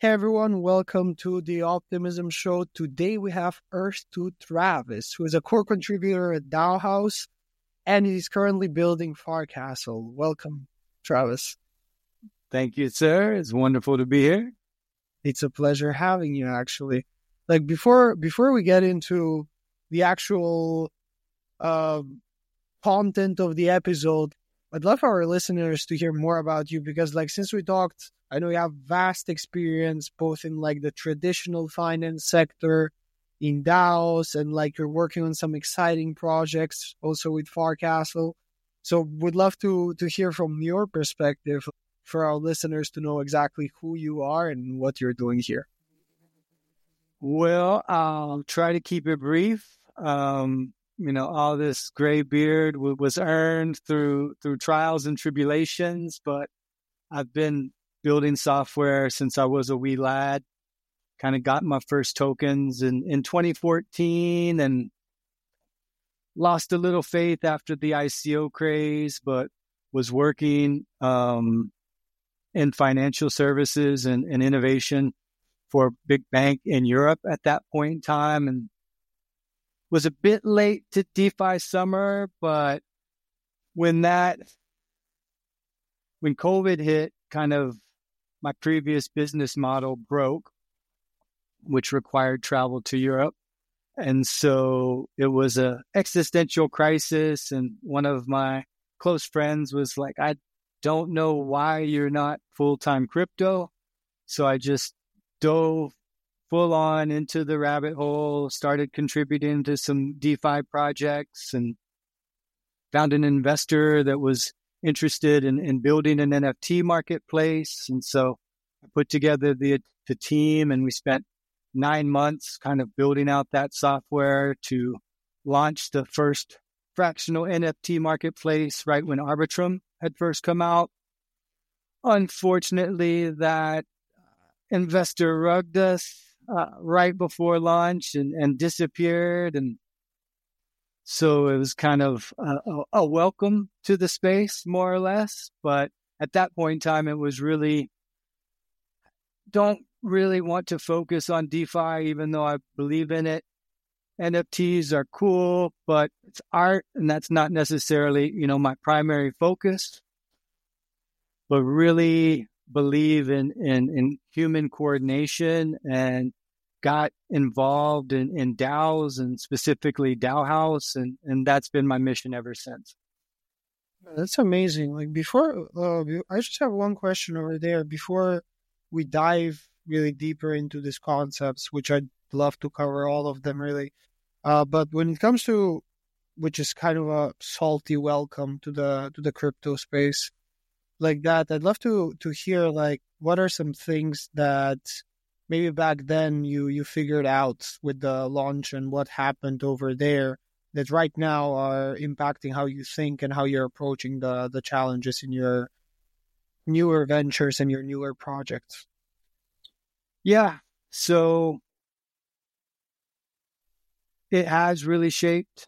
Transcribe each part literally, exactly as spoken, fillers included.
Hey everyone, welcome to the Optimism Show. Today we have Earth to Travis, who is a core contributor at DAO House, and he's currently building Farcastle. Welcome, Travis. Thank you, sir. It's wonderful to be here. It's a pleasure having you, actually. Like before, before we get into the actual uh, content of the episode, I'd love our listeners to hear more about you because, like, since we talked, I know you have vast experience both in like the traditional finance sector, in DAOs, and like you're working on some exciting projects also with Farcastle. So we'd love to to hear from your perspective for our listeners to know exactly who you are and what you're doing here. Well, I'll try to keep it brief. Um, you know, all this gray beard w- was earned through through trials and tribulations, but I've been building software since I was a wee lad. Kind of got my first tokens in, in twenty fourteen and lost a little faith after the I C O craze, but was working um, in financial services and, and innovation for a big bank in Europe at that point in time, and was a bit late to DeFi summer. But when that, when COVID hit, kind of my previous business model broke, which required travel to Europe. And so it was a existential crisis. And one of my close friends was like, I don't know why you're not full-time crypto. So I just dove full on into the rabbit hole, started contributing to some DeFi projects, and found an investor that was interested in, in building an N F T marketplace. And so I put together the the team, and we spent nine months kind of building out that software to launch the first fractional N F T marketplace right when Arbitrum had first come out. Unfortunately, that investor rugged us uh, right before launch and, and disappeared. And so it was kind of a, a welcome to the space, more or less. But at that point in time, it was really, don't really want to focus on DeFi, even though I believe in it. N F Ts are cool, but it's art, and that's not necessarily, you know, my primary focus. But really believe in, in, in human coordination, and got involved in, in DAOs, and specifically DAO House, and, and that's been my mission ever since. That's amazing. Like before, uh, I just have one question over there before we dive really deeper into these concepts, which I'd love to cover all of them really. Uh, but when it comes to, which is kind of a salty welcome to the to the crypto space, like that, I'd love to to hear like what are some things that maybe back then you you figured out with the launch and what happened over there that right now are impacting how you think and how you're approaching the the challenges in your newer ventures and your newer projects. Yeah, so it has really shaped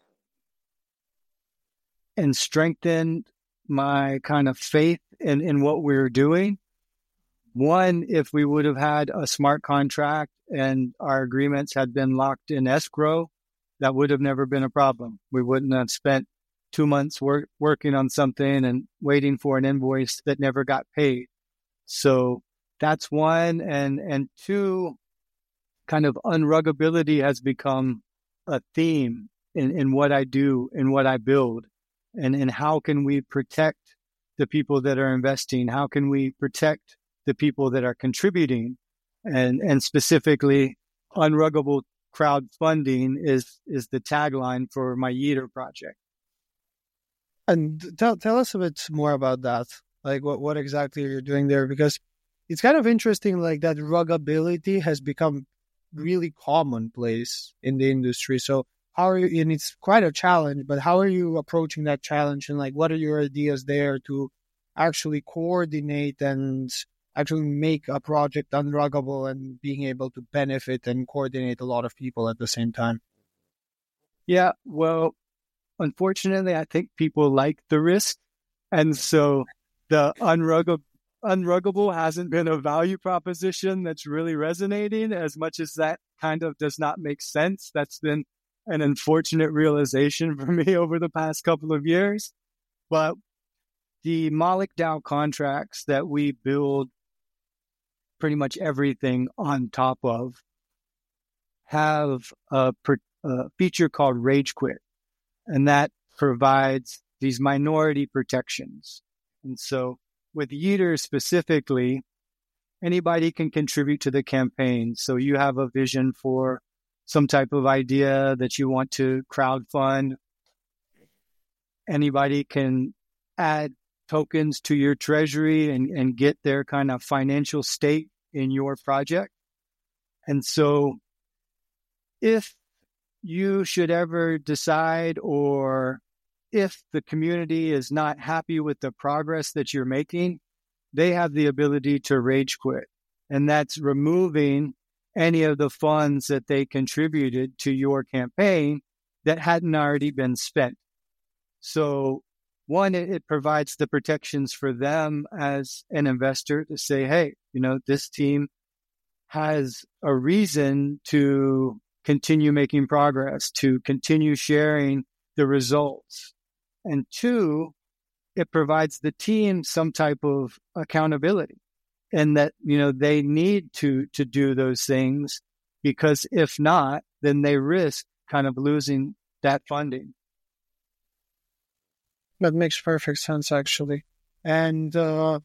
and strengthened my kind of faith in, in what we were doing. One, if we would have had a smart contract and our agreements had been locked in escrow, that would have never been a problem. We wouldn't have spent two months work, working on something and waiting for an invoice that never got paid. So that's one. And, and two, kind of unruggability has become a theme in, in what I do, in what I build. And, and how can we protect the people that are investing? How can we protect the people that are contributing? And, and specifically, unruggable crowdfunding is, is the tagline for my Yeeter project. And tell tell us a bit more about that. Like what, what exactly you're doing there, because it's kind of interesting, like that ruggability has become really commonplace in the industry. So how are you, and it's quite a challenge, but how are you approaching that challenge, and like what are your ideas there to actually coordinate and actually make a project unruggable and being able to benefit and coordinate a lot of people at the same time? Yeah, well, unfortunately, I think people like the risk. And so the unruggable Unruggable hasn't been a value proposition that's really resonating. As much as that kind of does not make sense, that's been an unfortunate realization for me over the past couple of years. But the Moloch DAO contracts that we build pretty much everything on top of have a, a feature called Rage Quit, and that provides these minority protections. And so with Yeeter specifically, anybody can contribute to the campaign. So you have a vision for some type of idea that you want to crowdfund. Anybody can add tokens to your treasury and, and get their kind of financial stake in your project. And so if you should ever decide, or if the community is not happy with the progress that you're making, they have the ability to rage quit. And that's removing any of the funds that they contributed to your campaign that hadn't already been spent. So one, it, it provides the protections for them as an investor to say, hey, you know, this team has a reason to continue making progress, to continue sharing the results. And two, it provides the team some type of accountability, and that, you know, they need to, to do those things, because if not, then they risk kind of losing that funding. That makes perfect sense, actually. And uh,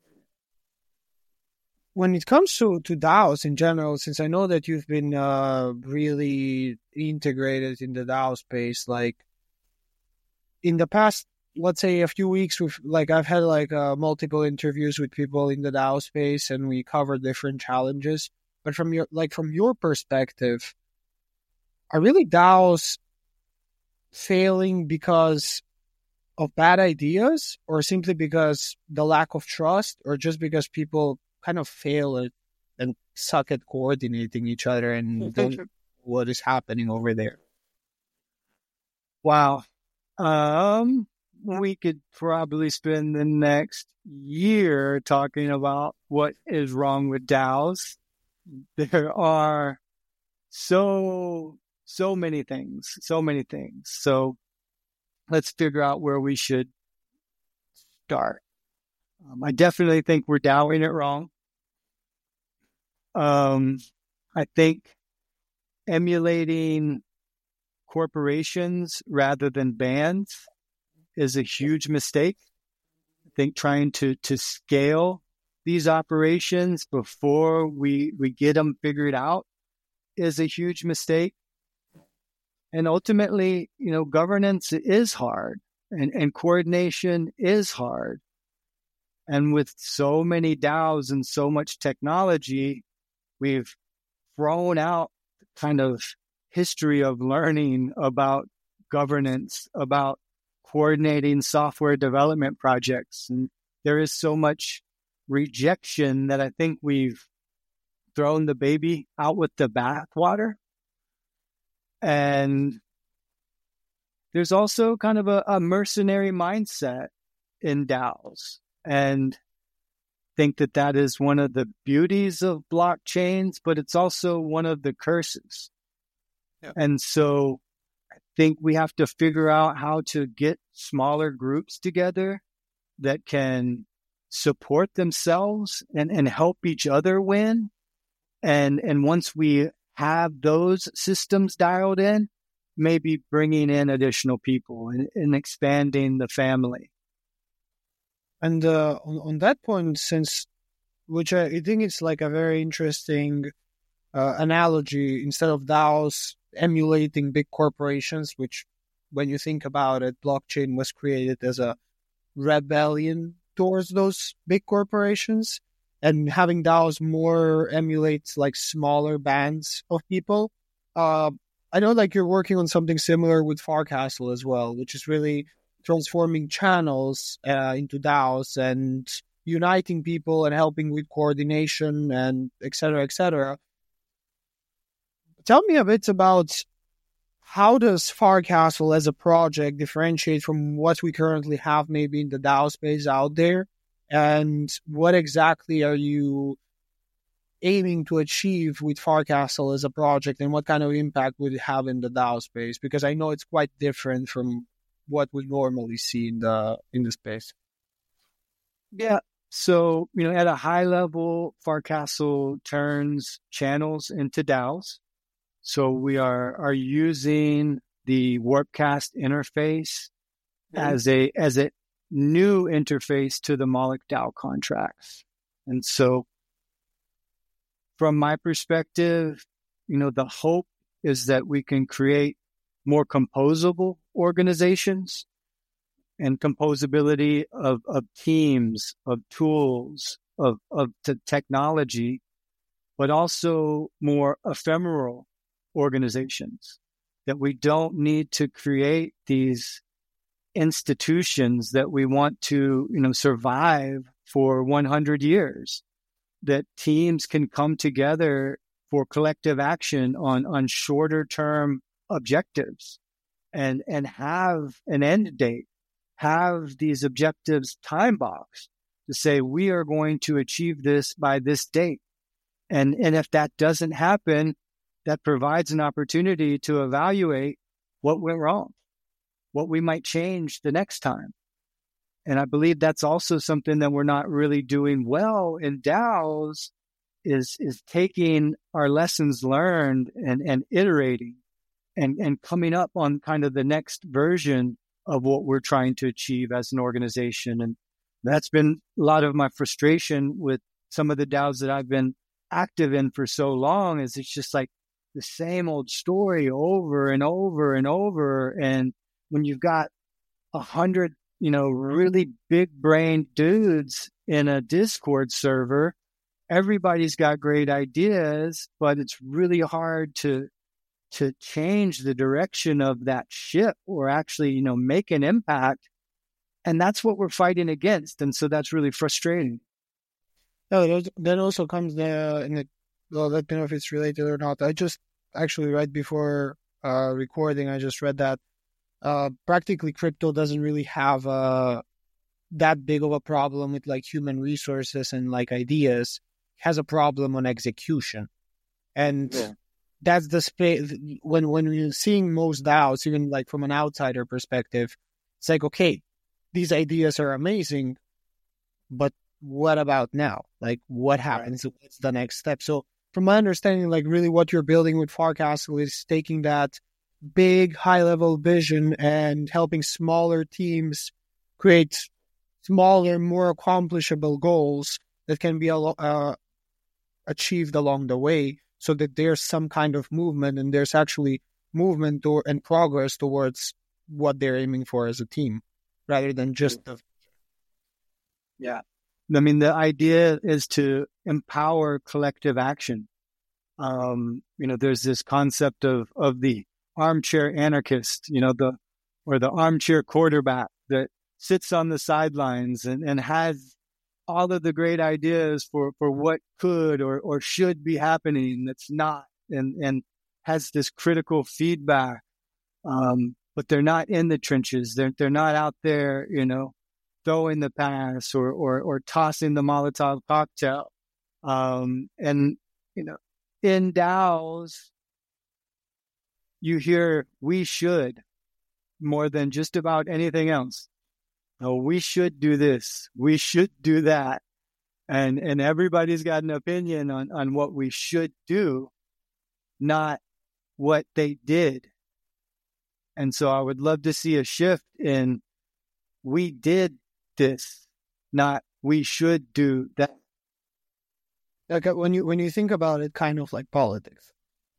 when it comes to, to DAOs in general, since I know that you've been uh, really integrated in the DAO space, like in the past, let's say a few weeks, we've, like I've had like uh, multiple interviews with people in the DAO space, and we cover different challenges. But from your like from your perspective, are really DAOs failing because of bad ideas, or simply because the lack of trust, or just because people kind of fail at and suck at coordinating each other and don't know what is happening over there? Wow. Um, we could probably spend the next year talking about what is wrong with DAOs. There are so, so many things, so many things. So let's figure out where we should start. Um, I definitely think we're DAOing it wrong. Um, I think emulating corporations rather than bands is a huge mistake. I think trying to, to scale these operations before we, we get them figured out is a huge mistake. And ultimately, you know, governance is hard, and, and coordination is hard. And with so many DAOs and so much technology, we've thrown out kind of history of learning about governance, about coordinating software development projects. And there is so much rejection that I think we've thrown the baby out with the bathwater. And there's also kind of a, a mercenary mindset in DAOs, and think that that is one of the beauties of blockchains, but it's also one of the curses. Yeah. And so I think we have to figure out how to get smaller groups together that can support themselves and, and help each other win. And, and once we have those systems dialed in, maybe bringing in additional people and, and expanding the family. And uh, on, on that point, since, which I, I think it's like a very interesting uh, analogy, instead of DAOs emulating big corporations, which when you think about it, blockchain was created as a rebellion towards those big corporations, and having DAOs more emulate like smaller bands of people. Uh, I know like you're working on something similar with Farcastle as well, which is really transforming channels uh, into DAOs and uniting people and helping with coordination and et cetera, et cetera. Tell me a bit about how does Farcastle as a project differentiate from what we currently have maybe in the DAO space out there, And what exactly are you aiming to achieve with Farcastle as a project, and what kind of impact would it have in the DAO space? Because I know it's quite different from what we normally see in the in the space. Yeah. So, you know, at a high level, Farcastle turns channels into DAOs. So we are are using the Warpcast interface mm-hmm. as a as a new interface to the Moloch DAO contracts. And so from my perspective, you know, the hope is that we can create more composable organizations and composability of, of teams, of tools, of, of t- technology, but also more ephemeral organizations, that we don't need to create these institutions that we want to, you know, survive for one hundred years, that teams can come together for collective action on, on shorter term objectives and, and have an end date, have these objectives time boxed to say, we are going to achieve this by this date. And, and if that doesn't happen, that provides an opportunity to evaluate what went wrong, what we might change the next time. And I believe that's also something that we're not really doing well in DAOs, is, is taking our lessons learned and, and iterating and, and coming up on kind of the next version of what we're trying to achieve as an organization. And that's been a lot of my frustration with some of the DAOs that I've been active in for so long, is it's just like the same old story over and over and over. And when you've got a hundred, you know, really big brain dudes in a Discord server, everybody's got great ideas, but it's really hard to, to change the direction of that ship or actually, you know, make an impact. And that's what we're fighting against. And so that's really frustrating. No, that also comes there in the, well, let me know if it's related or not. I just actually, right before uh, recording, I just read that uh, practically crypto doesn't really have uh, that big of a problem with like human resources and like ideas. It has a problem on execution. And yeah. that's the space when, when we're seeing most DAOs, even like from an outsider perspective, it's like, okay, these ideas are amazing, but what about now? Like, what happens? Right. What's the next step? So from my understanding, like really what you're building with Farcastle is taking that big high-level vision and helping smaller teams create smaller, more accomplishable goals that can be uh, achieved along the way, so that there's some kind of movement and there's actually movement or and progress towards what they're aiming for as a team, rather than just the... Yeah. I mean, the idea is to empower collective action. Um, you know, there's this concept of, of the armchair anarchist, you know, the, or the armchair quarterback that sits on the sidelines and, and has all of the great ideas for, for what could or, or should be happening that's not, and, and has this critical feedback. Um, but they're not in the trenches. They're, they're not out there, you know, throwing the pass or, or, or tossing the Molotov cocktail. Um, and, you know, in DAOs, you hear we should more than just about anything else. Oh, we should do this. We should do that. And, and everybody's got an opinion on, on what we should do, not what they did. And so I would love to see a shift in we did this, not we should do that. Like when you when you think about it, kind of like politics.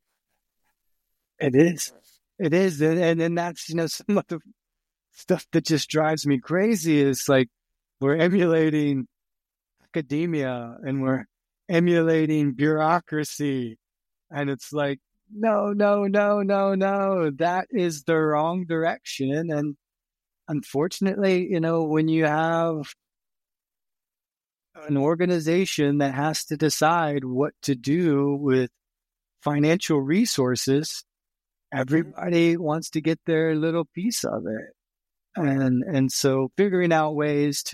It is. It is. And, and, and that's, you know, some of the stuff that just drives me crazy is like we're emulating academia and we're emulating bureaucracy. And it's like, no, no, no, no, no. That is the wrong direction. And unfortunately, you know, when you have an organization that has to decide what to do with financial resources, everybody wants to get their little piece of it. And and so figuring out ways to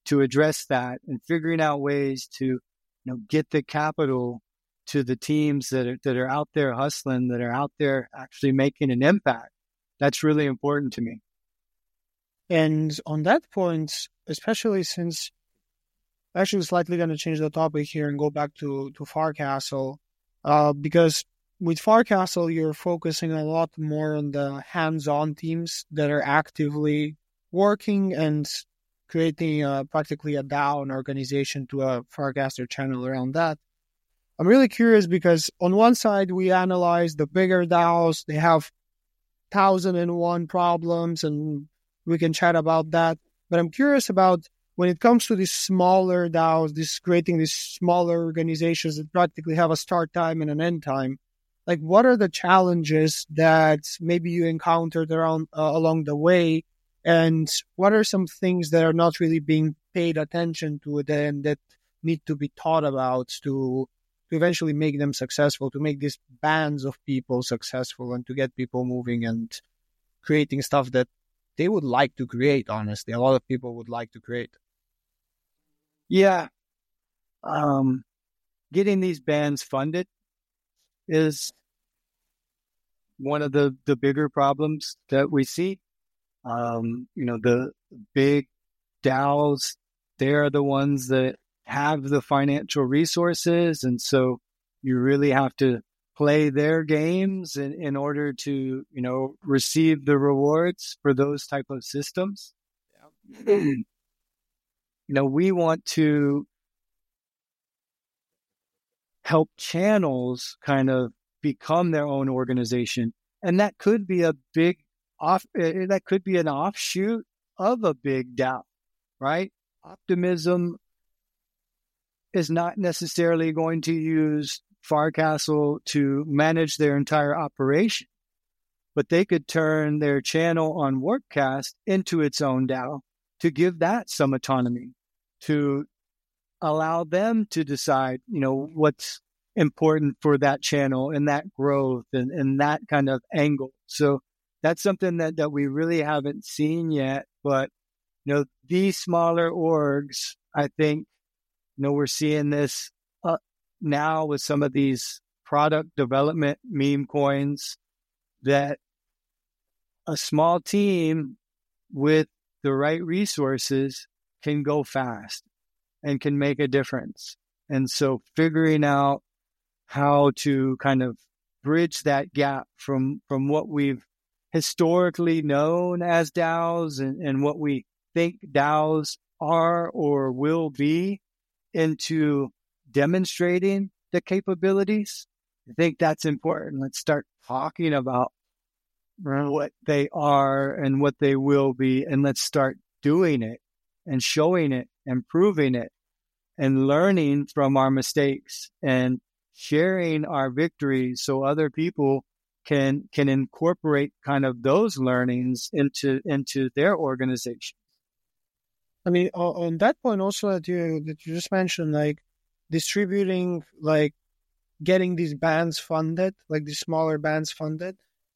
to address that and figuring out ways to, you know, get the capital to the teams that are, that are out there hustling, that are out there actually making an impact. That's really important to me. And on that point, especially since actually slightly going to change the topic here and go back to, to Farcastle, uh, because with Farcastle, you're focusing a lot more on the hands-on teams that are actively working and creating uh, practically a DAO, an organization to a Farcaster channel around that. I'm really curious because on one side, we analyze the bigger DAOs. They have thousand and one problems, and we can chat about that. But I'm curious about when it comes to these smaller DAOs, this creating these smaller organizations that practically have a start time and an end time. Like, what are the challenges that maybe you encountered around uh, along the way, and what are some things that are not really being paid attention to then that need to be thought about to to eventually make them successful, to make these bands of people successful, and to get people moving and creating stuff that they would like to create? Honestly, a lot of people would like to create. Yeah, um, getting these bands funded is one of the, the bigger problems that we see. Um, you know, the big DAOs, they're the ones that have the financial resources. And so you really have to play their games in, in order to, you know, receive the rewards for those type of systems. Yeah. You know, we want to help channels kind of become their own organization. And that could be a big off, that could be an offshoot of a big DAO, right? Optimism is not necessarily going to use Farcastle to manage their entire operation, but they could turn their channel on Warpcast into its own DAO to give that some autonomy, to allow them to decide, you know, what's important for that channel and that growth and, and that kind of angle. So that's something that, that we really haven't seen yet. But, you know, these smaller orgs, I think, you know, we're seeing this uh, now with some of these product development meme coins, that a small team with the right resources can go fast and can make a difference. And so figuring out how to kind of bridge that gap from, from what we've historically known as DAOs and, and what we think DAOs are or will be into demonstrating the capabilities. I think that's important. Let's start talking about what they are and what they will be, and let's start doing it and showing it and proving it and learning from our mistakes and sharing our victories so other people can can incorporate kind of those learnings into into their organization. I mean, on that point also that you that you just mentioned, like distributing, like getting these bands funded, like these smaller bands funded.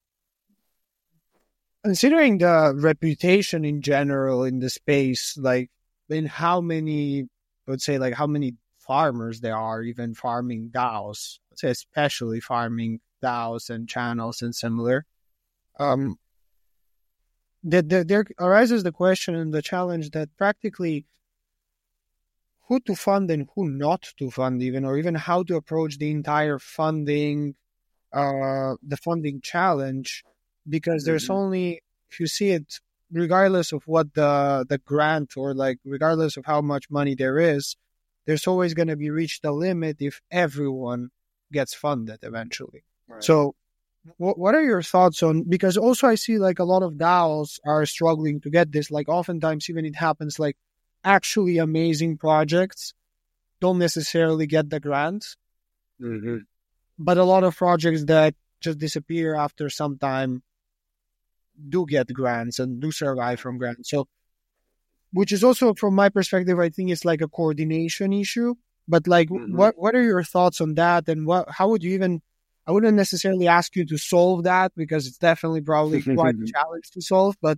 Considering the reputation in general in the space, like in how many, I would say, like how many farmers there are, even farming DAOs, I'd say especially farming DAOs and channels and similar. Um, that there, there arises the question and the challenge that practically who to fund and who not to fund, even, or even how to approach the entire funding, uh, the funding challenge, because mm-hmm. there's only, if you see it, regardless of what the the grant or like regardless of how much money there is, there's always going to be reached a limit if everyone gets funded eventually. Right. So what what are your thoughts on, because also I see like a lot of DAOs are struggling to get this, like oftentimes even it happens like actually amazing projects don't necessarily get the grants, mm-hmm. but a lot of projects that just disappear after some time do get grants and do survive from grants. So, which is also from my perspective, I think it's like a coordination issue. But like, mm-hmm. what what are your thoughts on that? And what how would you even? I wouldn't necessarily ask you to solve that because it's definitely probably quite a challenge to solve. But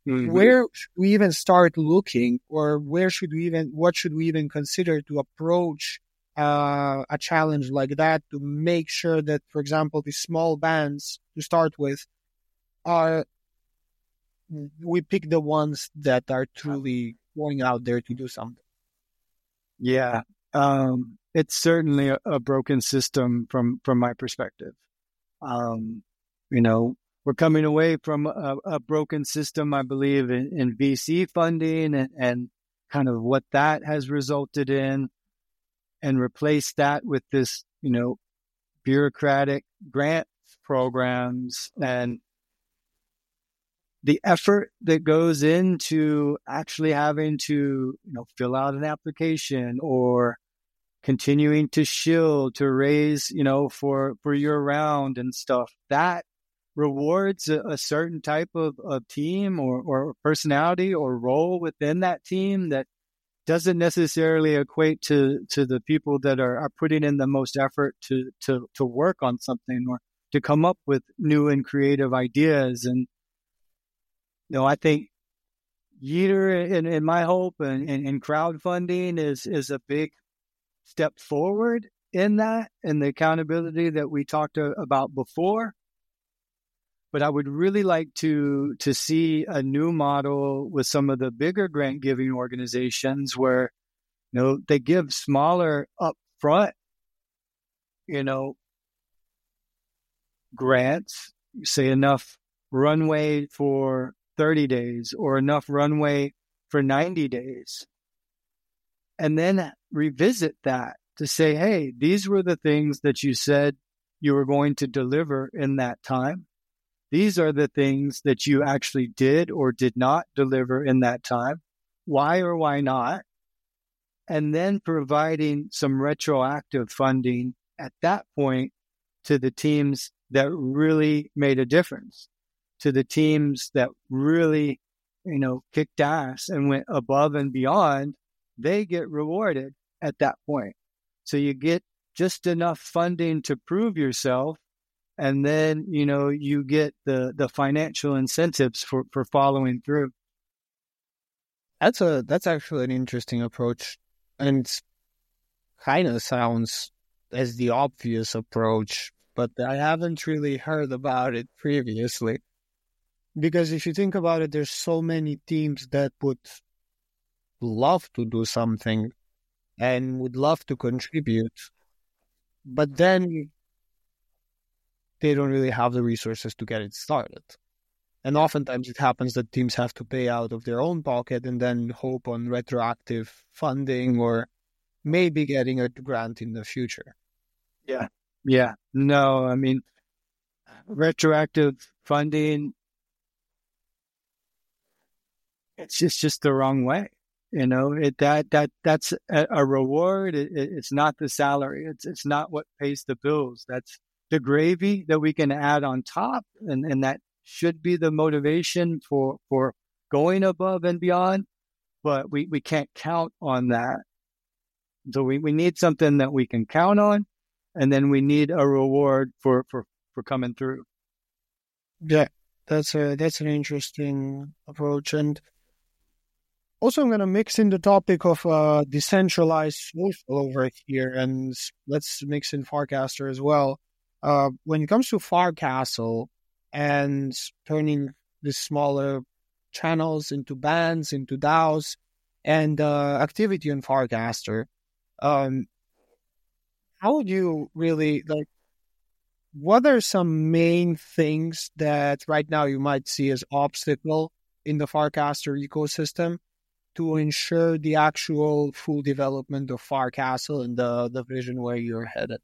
Mhm. where should we even start looking, or where should we even, what should we even consider to approach uh, a challenge like that to make sure that, for example, the small bands to start with are, we pick the ones that are truly going out there to do something. Yeah. Um, it's certainly a, a broken system from, from my perspective. Um, you know, we're coming away from a, a broken system, I believe, in, in V C funding and, and kind of what that has resulted in, and replace that with this, you know, bureaucratic grant programs and the effort that goes into actually having to, you know, fill out an application or continuing to shield to raise, you know, for, for year round and stuff. That rewards a, a certain type of, of team or, or personality or role within that team that doesn't necessarily equate to, to the people that are, are putting in the most effort to, to, to work on something or to come up with new and creative ideas. And, you know, I think Yeeter in, in my hope and, and, and crowdfunding is, is a big step forward in that and the accountability that we talked to, about before. But I would really like to to see a new model with some of the bigger grant giving organizations where, you know, they give smaller upfront, you know, grants, say enough runway for thirty days or enough runway for ninety days. And then revisit that to say, hey, these were the things that you said you were going to deliver in that time. These are the things that you actually did or did not deliver in that time. Why or why not? And then providing some retroactive funding at that point to the teams that really made a difference, to the teams that really, you know, kicked ass and went above and beyond. They get rewarded at that point. So you get just enough funding to prove yourself. And then, you know, you get the, the financial incentives for, for following through. That's a, that's actually an interesting approach, and kind of sounds as the obvious approach, but I haven't really heard about it previously. Because if you think about it, there's so many teams that would love to do something and would love to contribute, but then they don't really have the resources to get it started. And oftentimes it happens that teams have to pay out of their own pocket and then hope on retroactive funding or maybe getting a grant in the future. Yeah. Yeah. No, I mean, retroactive funding, it's just, just the wrong way. You know, it, that, that, that's a, a reward. It, it, it's not the salary. It's, it's not what pays the bills. That's the gravy that we can add on top. And, and that should be the motivation for, for going above and beyond, but we, we can't count on that. So we, we need something that we can count on, and then we need a reward for, for, for coming through. Yeah, that's a, that's an interesting approach. And also, I'm going to mix in the topic of uh, decentralized social over here, and let's mix in Farcaster as well. Uh, when it comes to Farcastle and turning the smaller channels into bands, into DAOs, and uh, activity on Farcaster, um, how would you really, like, what are some main things that right now you might see as obstacle in the Farcaster ecosystem to ensure the actual full development of Farcastle and the, the vision where you're headed?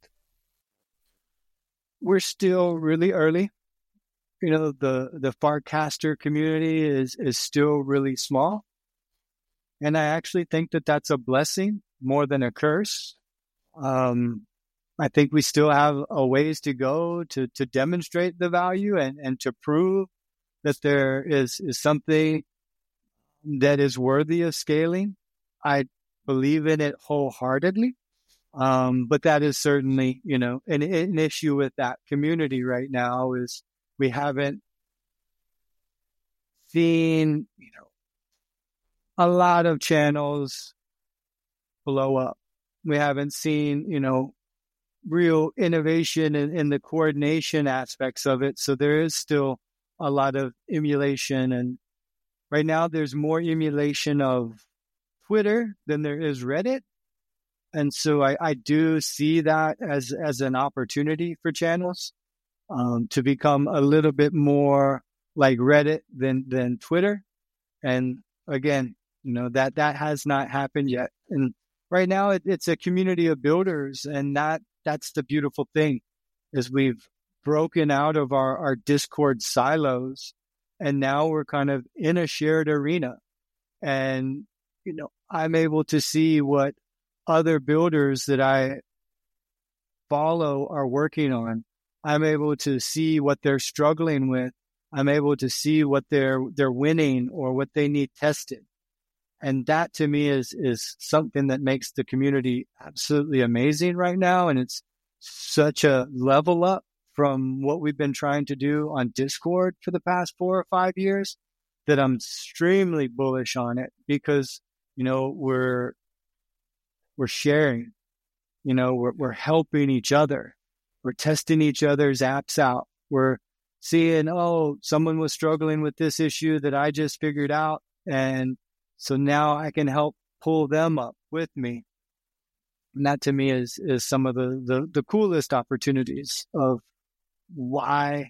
We're still really early. You know, the, the Farcaster community is, is still really small. And I actually think that that's a blessing more than a curse. Um, I think we still have a ways to go to, to demonstrate the value and, and to prove that there is, is something that is worthy of scaling. I believe in it wholeheartedly. Um, but that is certainly, you know, an, an issue with that community right now is we haven't seen, you know, a lot of channels blow up. We haven't seen, you know, real innovation in, in the coordination aspects of it. So there is still a lot of emulation. And right now there's more emulation of Twitter than there is Reddit. And so I, I do see that as, as an opportunity for channels um, to become a little bit more like Reddit than, than Twitter. And again, you know, that, that has not happened yet. And right now it, it's a community of builders, and that, that's the beautiful thing is we've broken out of our, our Discord silos, and now we're kind of in a shared arena. And, you know, I'm able to see what other builders that I follow are working on. I'm able to see what they're struggling with. I'm able to see what they're, they're winning or what they need tested. And that to me is, is something that makes the community absolutely amazing right now. And it's such a level up from what we've been trying to do on Discord for the past four or five years that I'm extremely bullish on it, because, you know, we're, we're sharing, you know, we're, we're helping each other. We're testing each other's apps out. We're seeing, oh, someone was struggling with this issue that I just figured out. And so now I can help pull them up with me. And that to me is, is some of the, the, the coolest opportunities of why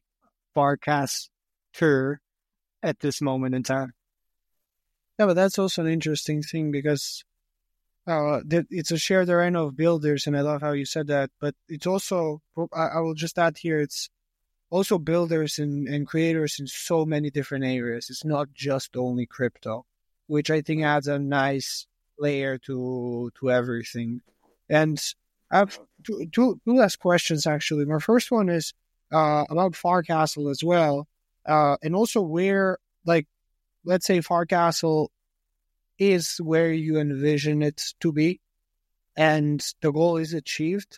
Farcaster at this moment in time. Yeah, but that's also an interesting thing because uh, it's a shared arena of builders, and I love how you said that. But it's also, I will just add here, it's also builders and, and creators in so many different areas. It's not just only crypto, which I think adds a nice layer to to everything. And I have two, two, two last questions, actually. My first one is uh, about Farcastle as well, uh, and also where, like, let's say Farcastle is where you envision it to be, and the goal is achieved.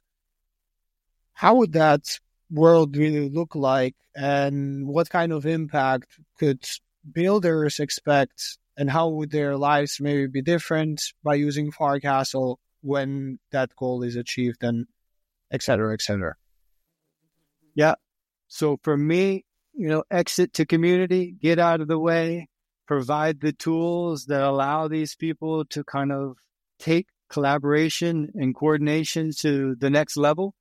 How would that world really look like, and what kind of impact could builders expect, and how would their lives maybe be different by using Farcastle when that goal is achieved, and et cetera, et cetera? Yeah. So for me, you know, exit to community, get out of the way, provide the tools that allow these people to kind of take collaboration and coordination to the next level.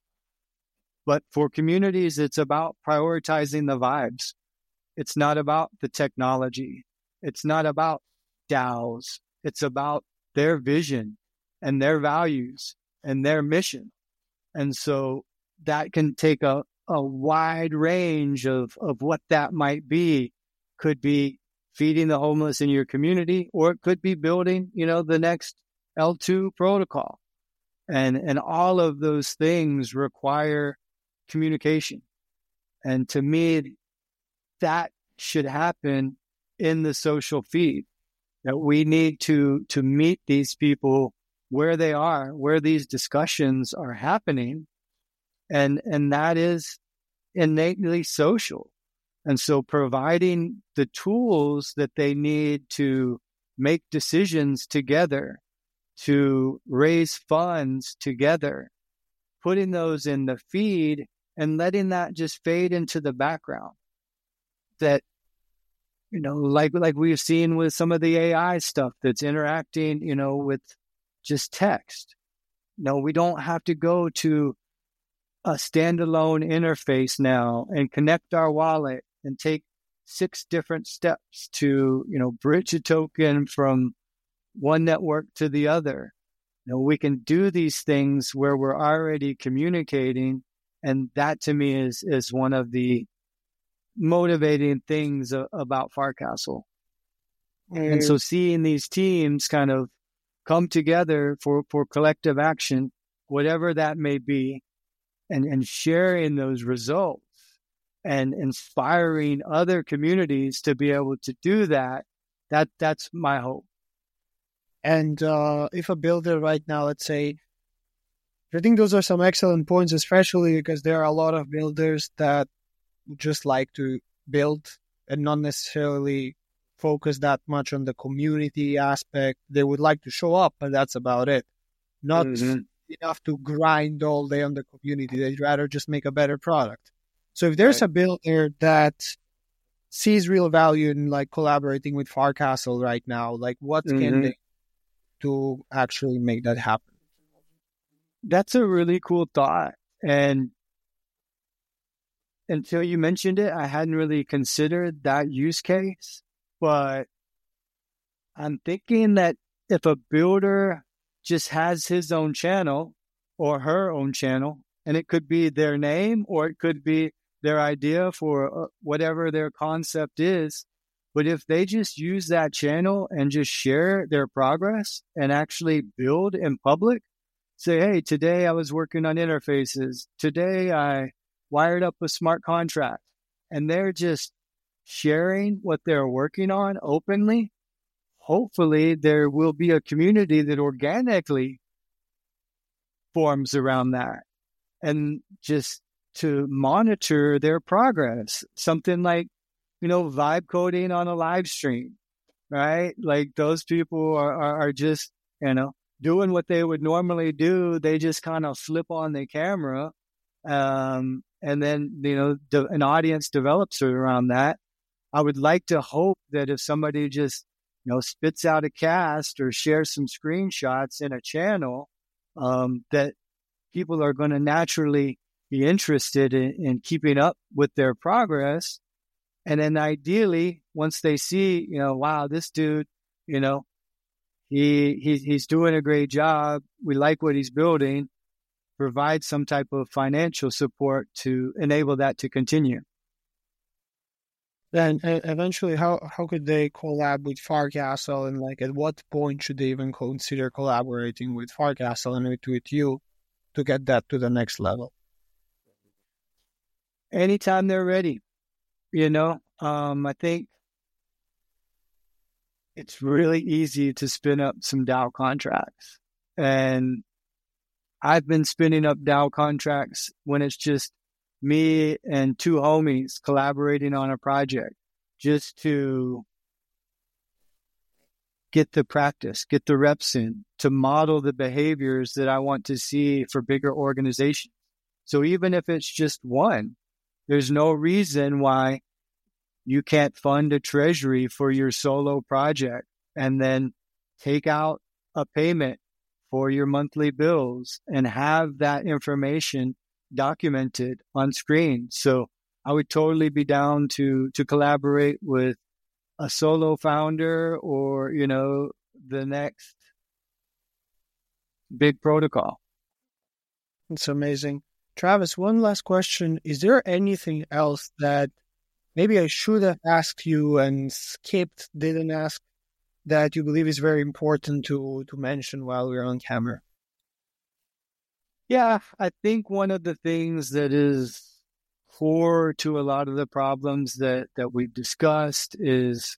But for communities, it's about prioritizing the vibes. It's not about the technology. It's not about DAOs. It's about their vision and their values and their mission. And so that can take a, a wide range of, of what that might be. Could be feeding the homeless in your community, or it could be building, you know, the next L two protocol. And, and all of those things require communication. And to me, that should happen in the social feed. That we need to, to meet these people where they are, where these discussions are happening. And, and that is innately social. And so providing the tools that they need to make decisions together, to raise funds together, putting those in the feed and letting that just fade into the background. That, you know, like, like we've seen with some of the A I stuff that's interacting, you know, with just text. No, we don't have to go to a standalone interface now and connect our wallet and take six different steps to, you know, bridge a token from one network to the other. You know, we can do these things where we're already communicating. And that to me is, is one of the motivating things uh, about Farcastle. Mm. And so seeing these teams kind of come together for, for collective action, whatever that may be, and, and sharing those results and inspiring other communities to be able to do that, that that's my hope. And uh, if a builder right now, let's say, I think those are some excellent points, especially because there are a lot of builders that just like to build and not necessarily focus that much on the community aspect. They would like to show up, but that's about it. Not mm-hmm. enough to grind all day on the community. They'd rather just make a better product. So if there's right. a builder that sees real value in like collaborating with Farcastle right now, like what mm-hmm. can they do to actually make that happen? That's a really cool thought. And until you mentioned it, I hadn't really considered that use case. But I'm thinking that if a builder just has his own channel or her own channel, and it could be their name or it could be their idea for whatever their concept is. But if they just use that channel and just share their progress and actually build in public, say, hey, today I was working on interfaces. Today I wired up a smart contract. And they're just sharing what they're working on openly. Hopefully there will be a community that organically forms around that. And just to monitor their progress, something like, you know, vibe coding on a live stream, right? Like those people are, are, are just, you know, doing what they would normally do. They just kind of flip on the camera. Um, and then, you know, de- an audience develops around that. I would like to hope that if somebody just, you know, spits out a cast or shares some screenshots in a channel, um, that people are going to naturally be interested in, in keeping up with their progress. And then ideally, once they see, you know, wow, this dude, you know, he, he he's doing a great job. We like what he's building. Provide some type of financial support to enable that to continue. Then uh, eventually, how, how could they collab with Farcastle, and like at what point should they even consider collaborating with Farcastle and with, with you to get that to the next level? Anytime they're ready, you know. Um, I think it's really easy to spin up some DAO contracts, and I've been spinning up DAO contracts when it's just me and two homies collaborating on a project, just to get the practice, get the reps in, to model the behaviors that I want to see for bigger organizations. So even if it's just one, there's no reason why you can't fund a treasury for your solo project and then take out a payment for your monthly bills and have that information documented on screen. So I would totally be down to to collaborate with a solo founder or, you know, the next big protocol. It's amazing. Travis, one last question. Is there anything else that maybe I should have asked you and skipped, didn't ask, that you believe is very important to, to mention while we're on camera? Yeah, I think one of the things that is core to a lot of the problems that, that we've discussed is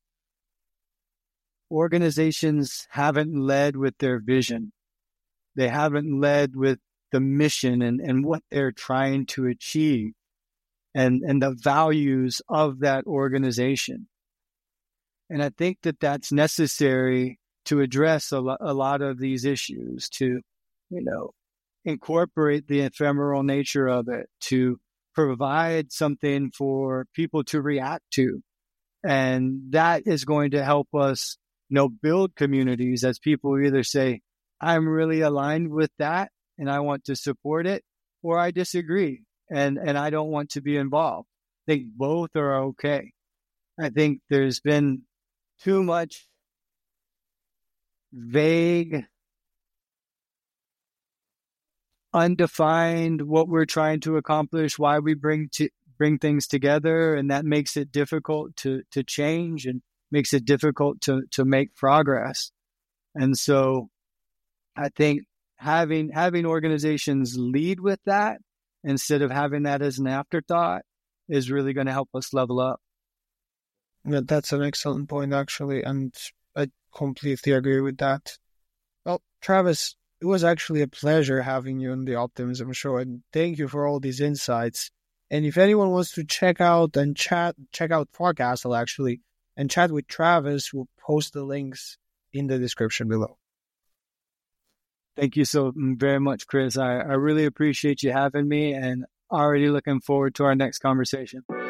organizations haven't led with their vision. They haven't led with the mission and, and what they're trying to achieve and, and the values of that organization. And I think that that's necessary to address a, lo- a lot of these issues, to, you know, incorporate the ephemeral nature of it, to provide something for people to react to. And that is going to help us, you know, build communities as people either say, I'm really aligned with that and I want to support it, or I disagree and, and I don't want to be involved. I think both are okay. I think there's been too much vague, undefined what we're trying to accomplish, why we bring to bring things together, and that makes it difficult to to change and makes it difficult to to make progress. And so I think having having organizations lead with that instead of having that as an afterthought is really going to help us level up. Yeah, that's an excellent point, actually, and I completely agree with that. Well, Travis, it was actually a pleasure having you on the Optimism Show, and thank you for all these insights. And if anyone wants to check out and chat, check out Farcastle, actually, and chat with Travis. We'll post the links in the description below. Thank you so very much, Chris. I, I really appreciate you having me, and already looking forward to our next conversation.